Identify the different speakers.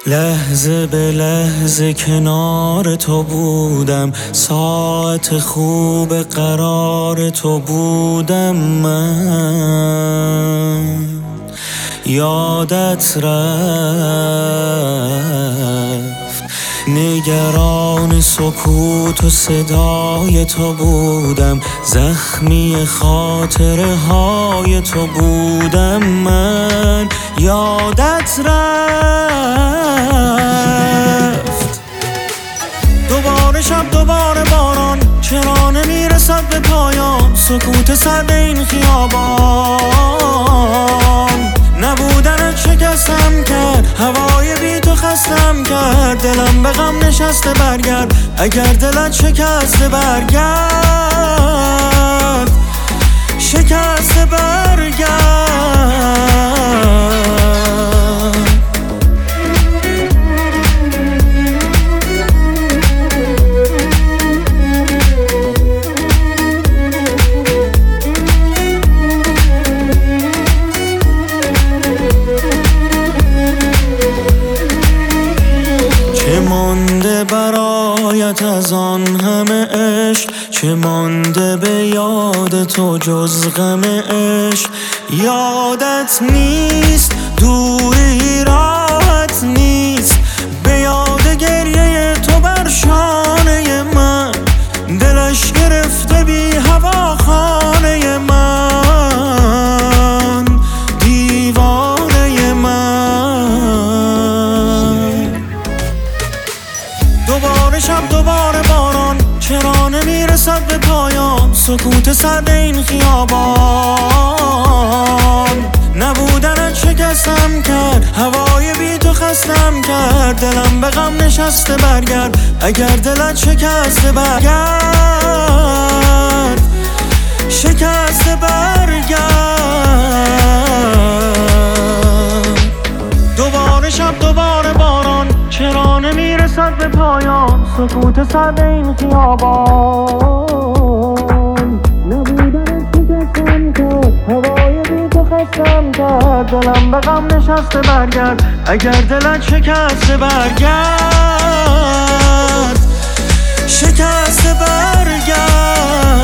Speaker 1: لحظه به لحظه کنار تو بودم، ساعت خوب قرار تو بودم من. یادت رفت نگران سکوت و صدای تو بودم، زخمی خاطره های تو بودم من. یادت رفت دوباره شب دوباره باران، چرا نمیرسد به پایان سکوت سرد این خیابان. نبودنت شکستم کرد، هوای بی تو خستم کرد، دلم به غم نشسته برگرد، اگر دلت شکسته برگرد، شکسته برگرد. چه مانده برایت از آن همه عشق، چه مانده به یاد تو جز غم عشق. یادت نیست دوری راحت نیست، به یاد گریه تو بر شانه من، دلش گرفته بی هوا خانه من، دیوانه من. دوباره شب دوباره باران، چرا نمیرسد به پایان سکوت سرد این خیابان. نبودنت شکستم کرد، هوای بی تو خستم کرد، دلم به غم نشسته برگرد، اگر دلت شکسته برگرد، شکسته برگرد. دوباره شب دوباره باران، چرا نمیرسد به پایان سکوت سرد این خیابان. نبودنت شکستم کرد، هوای بی تو خستم کرد، دلم به غم نشسته برگرد، اگر دلت شکسته برگرد، شکسته برگرد.